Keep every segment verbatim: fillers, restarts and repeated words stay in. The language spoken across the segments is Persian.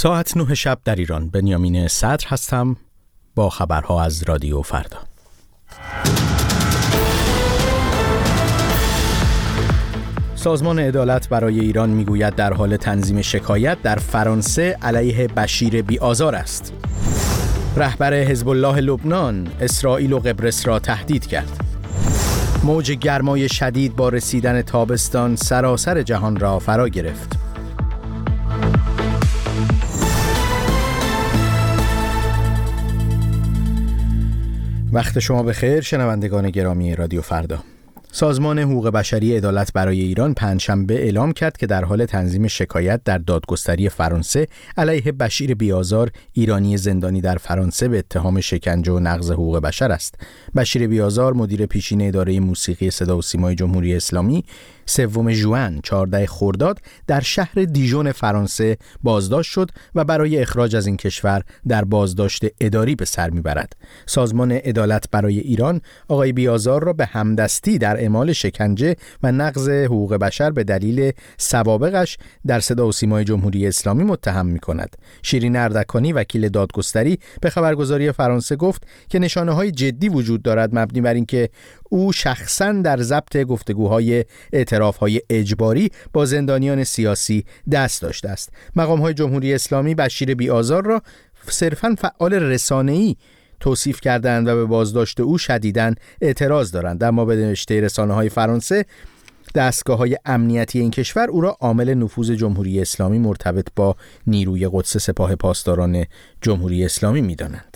ساعت نه شب در ایران. بنیامین صدر هستم با خبرها از رادیو فردا. سازمان عدالت برای ایران میگوید در حال تنظیم شکایت در فرانسه علیه بشیر بی‌آزار است. رهبر حزب الله لبنان اسرائیل و قبرس را تهدید کرد. موج گرمای شدید با رسیدن تابستان سراسر جهان را فرا گرفت. وقت شما بخیر شنوندگان گرامی رادیو فردا. سازمان حقوق بشری عدالت برای ایران پنجشنبه اعلام کرد که در حال تنظیم شکایت در دادگستری فرانسه علیه بشیر بی‌آزار، ایرانی زندانی در فرانسه به اتهام شکنجه و نقض حقوق بشر است. بشیر بی‌آزار مدیر پیشین اداره موسیقی صدا و سیمای جمهوری اسلامی سوم ژوئن چهاردهم خرداد در شهر دیژون فرانسه بازداشت شد و برای اخراج از این کشور در بازداشت اداری به سر میبرد. سازمان عدالت برای ایران آقای بی‌آزار را به همدستی در اعمال شکنجه و نقض حقوق بشر به دلیل سوابقش در صدا و سیمای جمهوری اسلامی متهم می‌کند. شیرین اردکانی وکیل دادگستری به خبرگزاری فرانسه گفت که نشانه‌های جدی وجود دارد مبنی بر اینکه او شخصاً در ضبط گفتگوهای اعتراف‌های اجباری با زندانیان سیاسی دست داشته است. مقام‌های جمهوری اسلامی بشیر بی‌آزار را صرفاً فعال رسانه‌ای توصیف کردند و به بازداشت او شدیداً اعتراض دارند. اما به نوشته رسانه‌های فرانسه، دستگاه‌های امنیتی این کشور او را عامل نفوذ جمهوری اسلامی مرتبط با نیروی قدس سپاه پاسداران جمهوری اسلامی می‌دانند.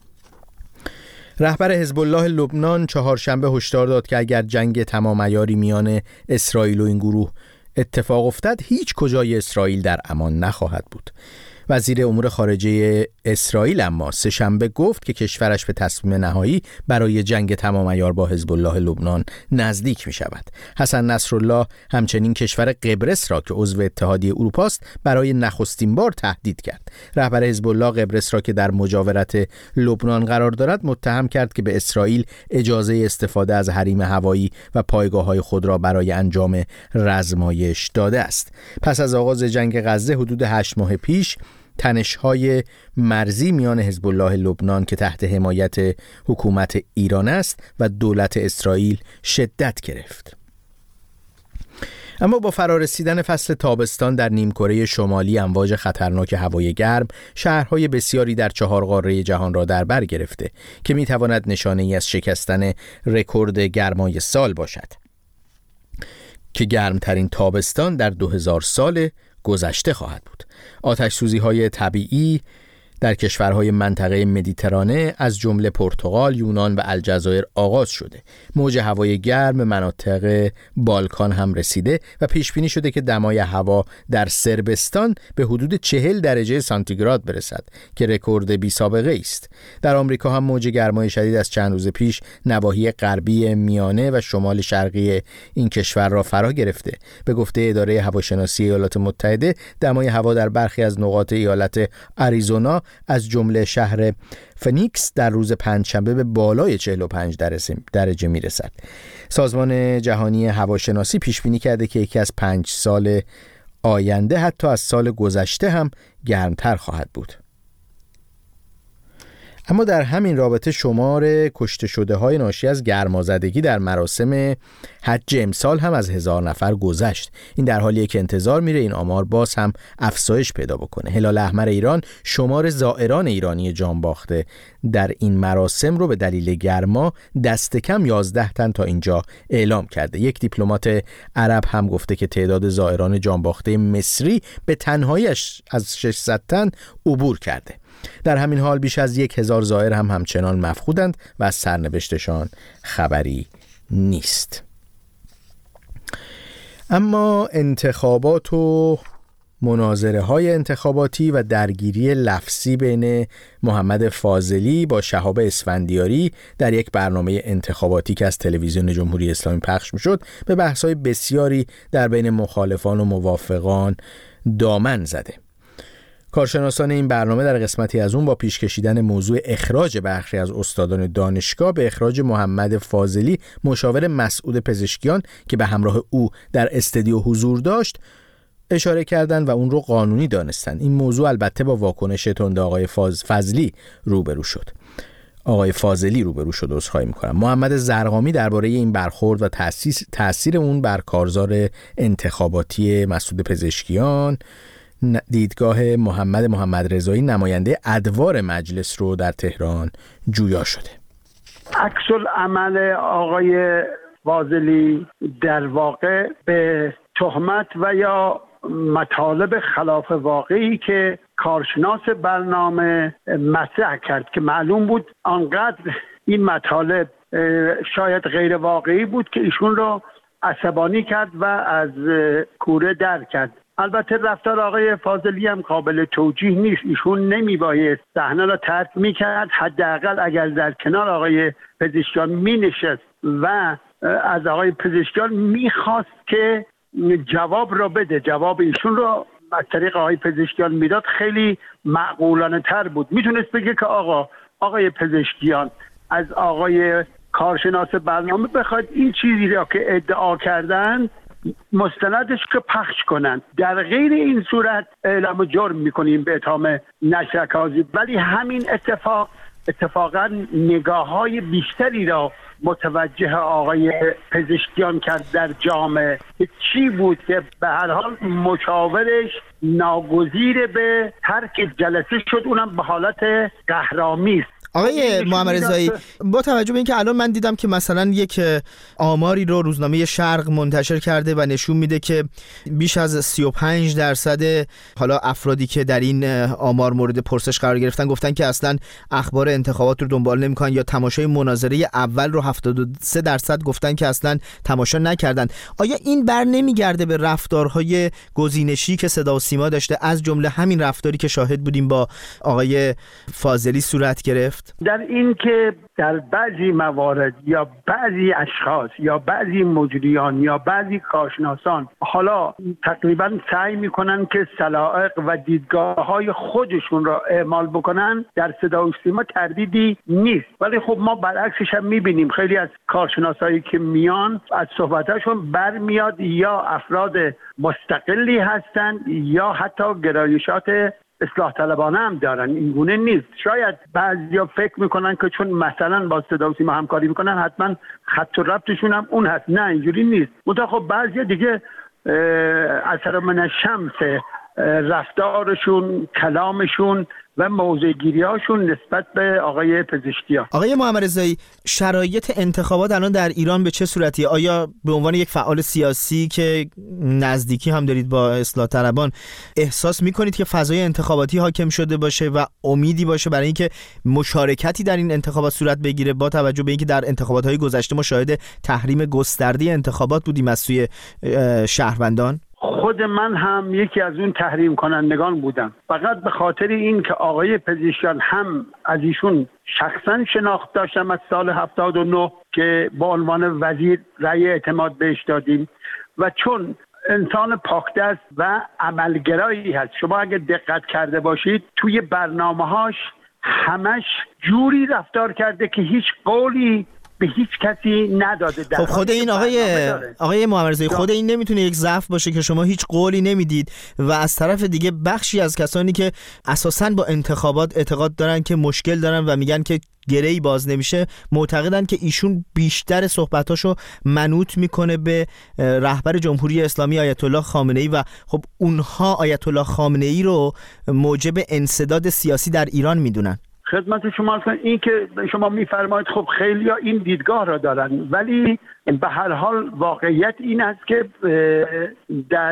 رهبر حزب الله لبنان چهارشنبه هشدار داد که اگر جنگ تمام عیاری میان اسرائیل و این گروه اتفاق افتد، هیچ کجای اسرائیل در امان نخواهد بود. وزیر امور خارجه اسرائیل اما سه شنبه گفت که کشورش به تصمیم نهایی برای جنگ تمام عیار با حزب الله لبنان نزدیک می شود. حسن نصرالله همچنین کشور قبرس را که عضو اتحادیه اروپا است برای نخستین بار تهدید کرد. رهبر حزب الله قبرس را که در مجاورت لبنان قرار دارد متهم کرد که به اسرائیل اجازه استفاده از حریم هوایی و پایگاه‌های خود را برای انجام رزمایش داده است. پس از آغاز جنگ غزه حدود هشت ماه پیش تنش‌های مرزی میان حزب الله لبنان که تحت حمایت حکومت ایران است و دولت اسرائیل شدت گرفت. اما با فرارسیدن فصل تابستان در نیمکره شمالی امواج خطرناک هوای گرم شهرهای بسیاری در چهار قاره جهان را در بر گرفته که می‌تواند نشانه‌ای از شکستن رکورد گرمای سال باشد که گرمترین تابستان در دو هزار سال گذشته خواهد بود. آتش سوزی های طبیعی در کشورهای منطقه مدیترانه از جمله پرتغال، یونان و الجزایر آغاز شده. موج هوای گرم مناطق بالکان هم رسیده و پیش بینی شده که دمای هوا در صربستان به حدود چهل درجه سانتیگراد برسد که رکورد بی سابقه است. در آمریکا هم موج گرمای شدید از چند روز پیش نواحی غربی، میانه و شمال شرقی این کشور را فرا گرفته. به گفته اداره هواشناسی ایالات متحده، دمای هوا در برخی از نقاط ایالت آریزونا از جمله شهر فنیکس در روز پنجشنبه به بالای چهل و پنج درجه میرسد. سازمان جهانی هواشناسی پیش بینی کرده که یکی از پنج سال آینده حتی از سال گذشته هم گرمتر خواهد بود. اما در همین رابطه شمار کشته شده های ناشی از گرمازدگی در مراسم حج امسال هم از هزار نفر گذشت. این در حالیه که انتظار میره این آمار باز هم افزایش پیدا بکنه. هلال احمر ایران شمار زائران ایرانی جان باخته در این مراسم رو به دلیل گرما دست کم یازده تن تا اینجا اعلام کرده. یک دیپلمات عرب هم گفته که تعداد زائران جان باخته مصری به تنهایی از ششصد تن عبور کرده. در همین حال بیش از یک هزار زائر هم همچنان مفقودند و از سرنوشتشان خبری نیست. اما انتخابات و مناظره های انتخاباتی و درگیری لفظی بین محمد فاضلی با شهاب اسفندیاری در یک برنامه انتخاباتی که از تلویزیون جمهوری اسلامی پخش میشد به بحث‌های بسیاری در بین مخالفان و موافقان دامن زده. کارشناسان این برنامه در قسمتی از اون با پیش کشیدن موضوع اخراج برخی از استادان دانشگاه به اخراج محمد فاضلی، مشاور مسئول پزشکیان که به همراه او در استودیو حضور داشت، اشاره کردن و اون رو قانونی دانستن. این موضوع البته با واکنش تند آقای فاز فضلی روبرو شد. آقای فاضلی روبرو شد عذرخواهی می‌کنم. محمد زرقامی درباره این برخورد و تأثیر تأثیر اون بر کارزار انتخاباتی مسعود پزشکیان، دیدگاه محمد محمد رضایی نماینده ادوار مجلس رو در تهران جویا شده. عکس العمل آقای فاضلی در واقع به تهمت و یا مطالب خلاف واقعی که کارشناس برنامه مطرح کرد که معلوم بود آنقدر این مطالب شاید غیر واقعی بود که ایشون رو عصبانی کرد و از کوره در کرد. البته رفتار آقای فاضلی هم قابل توجیه نیست. ایشون نمیباید صحنه را ترک میکرد، حداقل اگر در کنار آقای پزشکیان مینشست و از آقای پزشکیان میخواست که جواب را بده، جواب ایشون رو از طریق آقای پزشکیان میداد، خیلی معقولانه تر بود. میتونست بگه که آقا آقای پزشکیان از آقای کارشناس برنامه بخواد این چیزی را که ادعا کردن مستندش که پخش کنن. در غیر این صورت اعلام جرم میکنیم به اتهام نشرکازی. ولی همین اتفاق اتفاقا نگاه های بیشتری را متوجه آقای پزشکیان کرد در جامعه که چی بود که به هر حال مشاورش ناگزیر به ترک جلسه شد، اونم به حالت قهرآمیز. آقای محمد رضایی، با توجه به اینکه الان من دیدم که مثلا یک آماری رو روزنامه شرق منتشر کرده و نشون میده که بیش از سی و پنج درصد حالا افرادی که در این آمار مورد پرسش قرار گرفتن گفتن که اصلا اخبار انتخابات رو دنبال نمی‌کنن، یا تماشای مناظره اول رو هفتاد و سه درصد گفتن که اصلا تماشا نکردن. آیا این بر نمیگرده به رفتارهای گزینشی که صدا و سیما داشته، از جمله همین رفتاری که شاهد بودیم با آقای فاضلی صورت گرفت؟ در این که در بعضی موارد یا بعضی اشخاص یا بعضی مجریان یا بعضی کارشناسان حالا تقریبا سعی میکنن که سلایق و دیدگاه‌های خودشون را اعمال بکنن، در صدا و سیما تردیدی نیست. ولی خب ما برعکسش هم میبینیم خیلی از کارشناسایی که میان از صحبتاشون برمیاد یا افراد مستقلی هستن یا حتی گرایشات اصلاح طلبانه هم دارن. این گونه نیست. شاید بعضیا فکر میکنن که چون مثلا با صدا و سیما همکاری میکنن حتما خط و ربطشون هم اون هست. نه، اینجوری نیست. منتها خب بعضیا دیگه اثر من الشمس رفتارشون، کلامشون و موضع گیری هاشون نسبت به آقای پزشکیان. آقای محمد رضایی، شرایط انتخابات الان در ایران به چه صورتیه؟ آیا به عنوان یک فعال سیاسی که نزدیکی هم دارید با اصلاح طلبان احساس میکنید که فضای انتخاباتی حاکم شده باشه و امیدی باشه برای اینکه مشارکتی در این انتخابات صورت بگیره، با توجه به اینکه در انتخابات‌های گذشته ما شاهد تحریم گسترده انتخابات بودیم از سوی شهروندان؟ خود من هم یکی از اون تحریم کنندگان بودم، فقط به خاطر این که آقای پزشکیان هم از ایشون شخصا شناخت داشتم از سال هفتاد و نه که با عنوان وزیر رأی اعتماد بهش دادیم و چون انسان پاکدست و عملگرایی هست. شما اگه دقت کرده باشید توی برنامه‌هاش همش جوری رفتار کرده که هیچ قولی به هیچ کسی نداده. خب خود این آقای آقای محمد رضایی، خود این نمیتونه یک ضعف باشه که شما هیچ قولی نمیدید و از طرف دیگه بخشی از کسانی که اساساً با انتخابات اعتقاد دارن که مشکل دارن و میگن که گره‌ای باز نمیشه، معتقدن که ایشون بیشتر صحبتاشو منوط میکنه به رهبر جمهوری اسلامی آیت الله خامنه‌ای و خب اونها آیت الله خامنه‌ای رو موجب انسداد سیاسی در ایران میدونن. خدمت شما هستم. این که شما میفرمایید خب خیلی ها این دیدگاه را دارن، ولی به هر حال واقعیت این است که در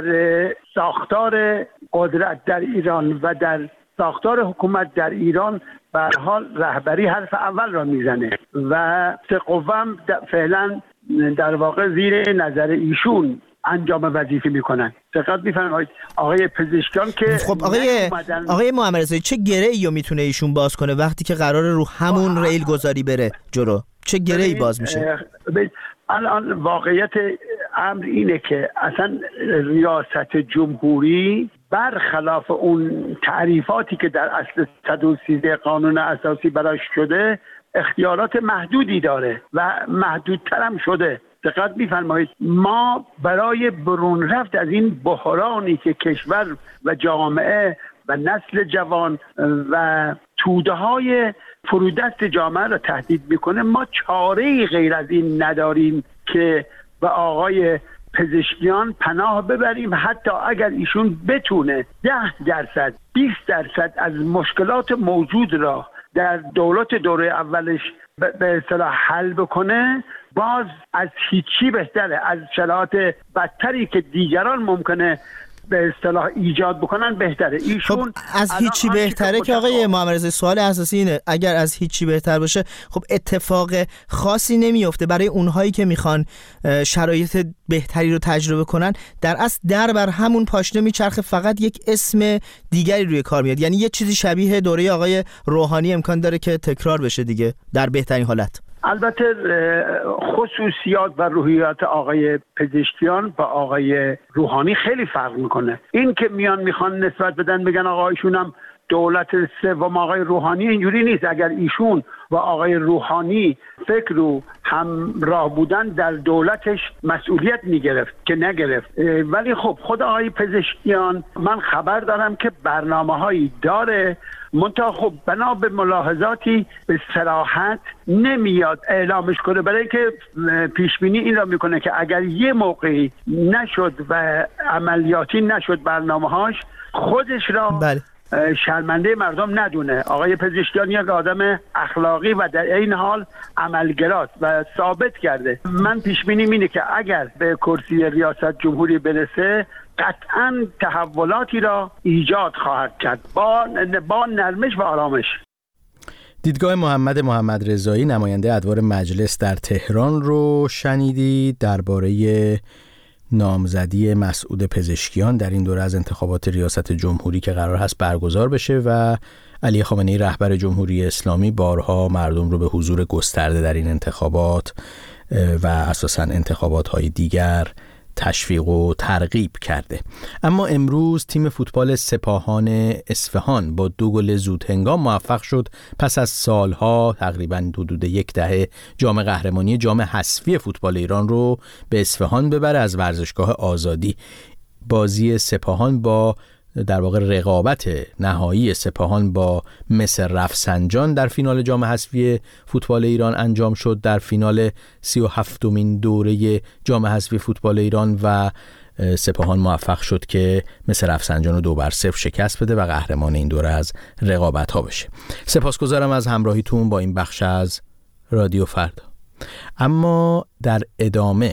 ساختار قدرت در ایران و در ساختار حکومت در ایران به هر حال رهبری حرف اول را میزنه و سه قوام فعلا در واقع زیر نظر ایشون انجام وظیفه میکنن. دقت میفرمایید آقای پزشکیان که خب آقای آقای محمد رضایی، چه گره‌ای رو میتونه ایشون باز کنه وقتی که قراره رو همون ریل گذاری بره جلو؟ چه گره‌ای باز میشه؟ الان واقعیت امر اینه که اصلا ریاست جمهوری برخلاف اون تعریفاتی که در اصل صد و سیزده قانون اساسی براش شده اختیارات محدودی داره و محدودتر هم شده. دقت می‌فرمایید ما برای برون رفت از این بحرانی که کشور و جامعه و نسل جوان و توده های فرودست جامعه را تهدید میکنه، ما چاره‌ای غیر از این نداریم که به آقای پزشکیان پناه ببریم. حتی اگر ایشون بتونه ده درصد بیست درصد از مشکلات موجود را در دولت دوره اولش به اصطلاح حل بکنه، باز از هیچی بهتره، از شرایط بدتری که دیگران ممکنه به اصطلاح ایجاد بکنن بهتره. ایشون خب از هیچی بهتره که آقای محمدرضایی، سوال اساسی اینه اگر از هیچی بهتر باشه خب اتفاق خاصی نمیفته برای اونهایی که میخوان شرایط بهتری رو تجربه کنن. در اصل در بر همون پاشنه میچرخه، فقط یک اسم دیگری روی کار میاد. یعنی یه چیزی شبیه دوره آقای روحانی امکان داره که تکرار بشه دیگه در بهترین حالت. البته خصوصیات و روحیات آقای پزشکیان با آقای روحانی خیلی فرق میکنه. این که میان میخوان نسبت بدن بگن آقا ایشون هم دولت سوم آقای روحانی، اینجوری نیست. اگر ایشون و آقای روحانی فکر رو همراه بودن در دولتش مسئولیت میگرفت که نگرفت. ولی خب خود آقای پزشکیان من خبر دارم که برنامه هایی داره، منتها خب بنا به ملاحظاتی به صراحت نمیاد اعلامش کنه، برای اینکه پیش بینی این را میکنه که اگر یه موقعی نشد و عملیاتی نشد برنامه‌هاش، خودش را بله. شرمنده مردم ندونه. آقای پزشکیان یک آدم اخلاقی و در این حال عملگراست و ثابت کرده. من پیش بینیم اینه که اگر به کرسی ریاست جمهوری برسه قطعاً تحولاتی را ایجاد خواهد کرد با با نرمش و آرامش. دیدگاه محمد محمدرضایی نماینده ادوار مجلس در تهران رو شنیدید درباره نامزدی مسعود پزشکیان در این دوره از انتخابات ریاست جمهوری که قرار هست برگزار بشه و علی خامنه‌ای رهبر جمهوری اسلامی بارها مردم رو به حضور گسترده در این انتخابات و اساساً انتخابات‌های دیگر تشویق و ترغیب کرده. اما امروز تیم فوتبال سپاهان اصفهان با دو گل زود هنگام موفق شد پس از سالها تقریباً حدود یک دهه جام قهرمانی جام حذفی فوتبال ایران رو به اصفهان ببره از ورزشگاه آزادی. بازی سپاهان با در واقع رقابت نهایی سپاهان با مصر رفسنجان در فینال جام حذفی فوتبال ایران انجام شد، در فینال سی و هفتمین دوره جام حذفی فوتبال ایران، و سپاهان موفق شد که مصر رفسنجان رو دو بر صفر شکست بده و قهرمان این دوره از رقابت ها بشه. سپاسگزارم از همراهیتون با این بخش از رادیو فردا. اما در ادامه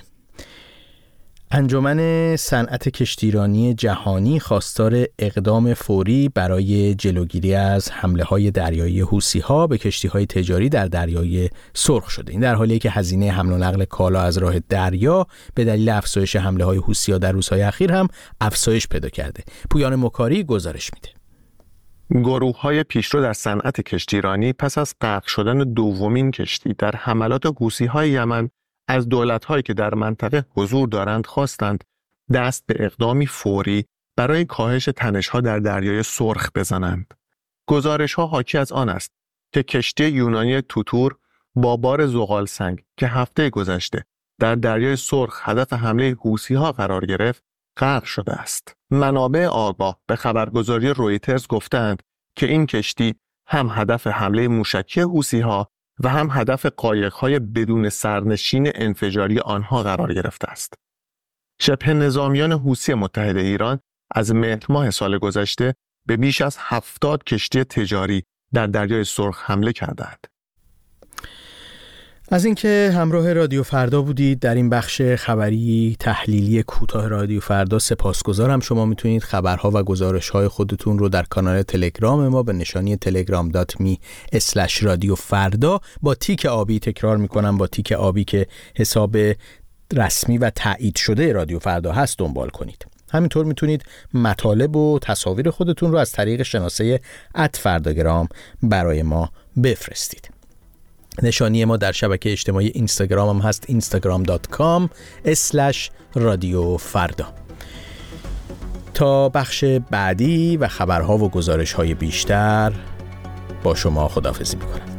انجمن صنعت کشتیرانی جهانی خواستار اقدام فوری برای جلوگیری از حمله‌های دریایی حوثی‌ها به کشتی‌های تجاری در دریای سرخ شده. این در حالیه که هزینه حمل و نقل کالا از راه دریا به دلیل افزایش حمله‌های حوثی‌ها در روزهای اخیر هم افزایش پیدا کرده. پویان مکاری گزارش میده. گروه‌های پیشرو در صنعت کشتیرانی پس از غرق شدن دومین کشتی در حملات حوثی‌های یمن از دولت‌هایی که در منطقه حضور دارند خواستند دست به اقدامی فوری برای کاهش تنش‌ها در دریای سرخ بزنند. گزارش‌ها حاکی از آن است که کشتی یونانی توتور با بار زغال سنگ که هفته گذشته در دریای سرخ هدف حمله حوثی‌ها قرار گرفت، غرق شده است. منابع آگاه به خبرگزاری رویترز گفتند که این کشتی هم هدف حمله موشکی حوثی‌ها و هم هدف قایق‌های بدون سرنشین انفجاری آنها قرار گرفته است. شبه نظامیان حوثی متحد ایران از مهر ماه سال گذشته به بیش از هفتاد کشتی تجاری در دریای سرخ حمله کردند. از اینکه همراه رادیو فردا بودید در این بخش خبری تحلیلی کوتاه رادیو فردا سپاسگزارم. شما میتونید خبرها و گزارش‌های خودتون رو در کانال تلگرام ما به نشانی تلگرام دات می اسلش رادیو فردا با تیک آبی، تکرار میکنم با تیک آبی که حساب رسمی و تایید شده رادیو فردا هست، دنبال کنید. همینطور میتونید مطالب و تصاویر خودتون رو از طریق شناسه ات فرداگرام برای ما بفرستید. نشانی ما در شبکه اجتماعی اینستاگرام هم هست، اینستاگرام دات کام اسلش رادیو فردا. تا بخش بعدی و خبرها و گزارش‌های بیشتر با شما خداحافظی می‌کنم.